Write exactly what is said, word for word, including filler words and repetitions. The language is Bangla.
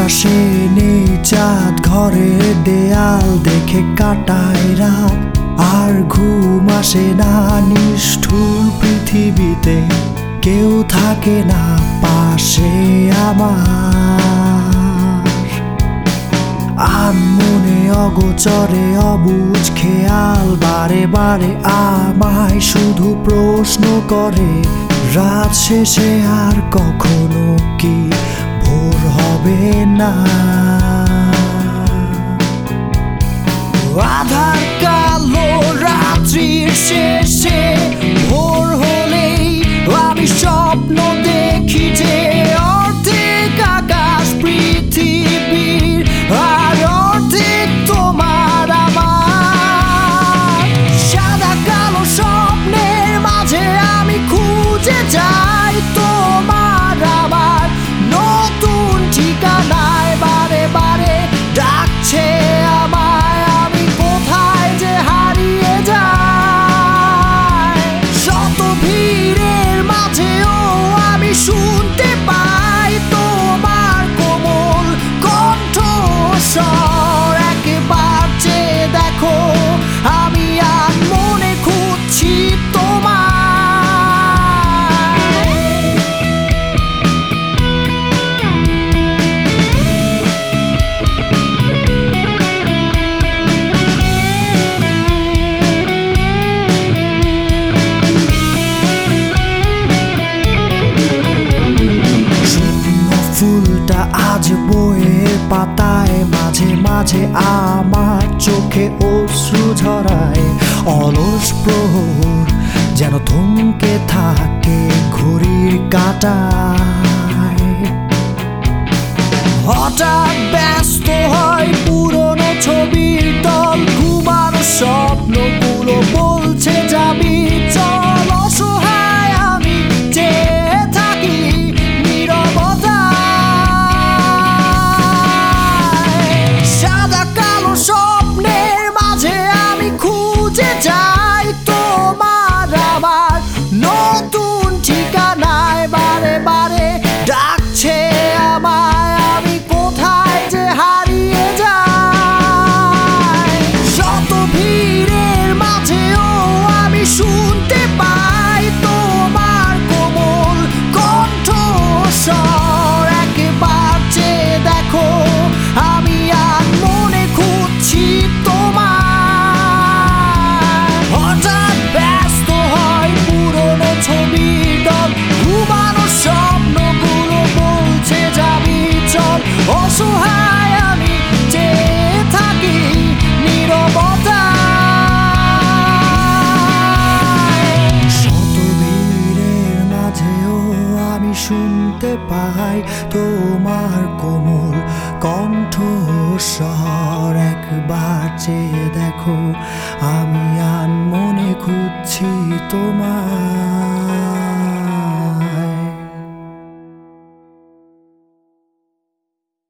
আকাশে নেই চাঁদ, ঘরের দেয়াল দেখে কাটায় রাত। আর ঘুম আসে না, নিষ্ঠুর পৃথিবীতে কেউ থাকে না পাশে আমার। আনমনে অগোচরে অবুঝ খেয়াল বারে বারে আমায় শুধু প্রশ্ন করে, রাত শেষে আর কখনো কি ভোর হবে না? আধার কালো রাত্রির শেষে ভোর হলেই আমি স্বপ্ন দেখি যে অর্ধেক আকাশ পৃথিবীর আর অর্ধেক তোমার আমার। সাদা কালো স্বপ্নের মাঝে আমি খুঁজে যাই তোমার আমার নতুন ঠিকানায়। বারে বারে ডাকছে আমায়, আমি কোথায় যে হারিয়ে যাই। শত ভিড়ের মাঝেও আমি শুনতে পাই তোমার কোমল কণ্ঠস্বর। একবার চেয়ে দেখো, আমি আর মনে খুঁজছি তোমায়। ফুলটা আজ বইয়ের পাতায়, মাঝে মাঝে আমার চোখে অশ্রু ঝরায়। অলস প্রহর যেন থমকে থাকে ঘড়ির কাঁটায়। হঠাৎ ব্যস্ত হয় পুরনো ছবির দল, ঘুমানো স্বপ্নগুলো বলছে যাবি চল। অসহায় আমি চেয়ে থাকি সাদা কালো স্বপ্নের মাঝে আমি খুঁজে যাই তোমার আমার নতুন ঠিকানায়। বারে বারে ডাকছে আমায়, আমি কোথায় যে হারিয়ে যাই। শত ভিড়ের মাঝেও আমি শুনতে পাই তোমার কোমল কণ্ঠস্বর। একবার চেয়ে দেখো, আমি আর মনে খুঁজছি তোমায়। হঠাৎ ব্যস্ত হয় পুরনো ছবির দল, ঘুমানো স্বপ্নগুলো বলছে যাবি চল। অসহায় আমি চেয়ে থাকি নীরবতায়। শত ভিড়ের মাঝেও আমি শুনতে পাই তোমার কোমল কণ্ঠস্বর। একবার চেয়ে দেখো, আমি আনমনে খুঁজছি তোমায়।